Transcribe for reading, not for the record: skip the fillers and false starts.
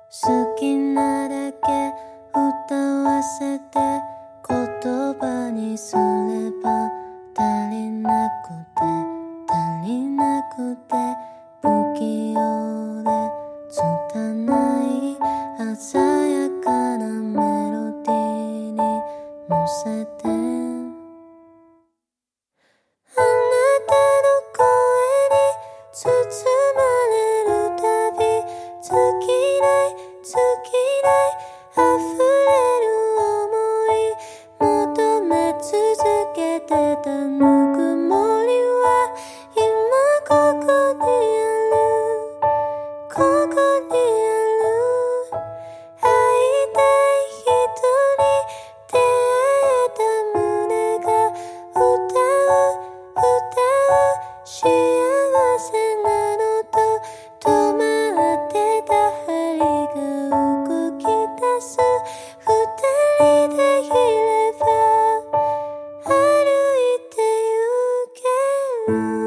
好きなだけ歌わせて言葉にすれば足りなくて足りなくて不器用で拙い鮮やかなメロディーに乗せてあなたの声に包まれるたび尽きない尽きない溢れる想い求め続けてたぬくもりは今ここにあるここにある会いたい人に出会えた胸が歌う歌う幸せなのと止まってた針が動き出す二人でいれば歩いて行ける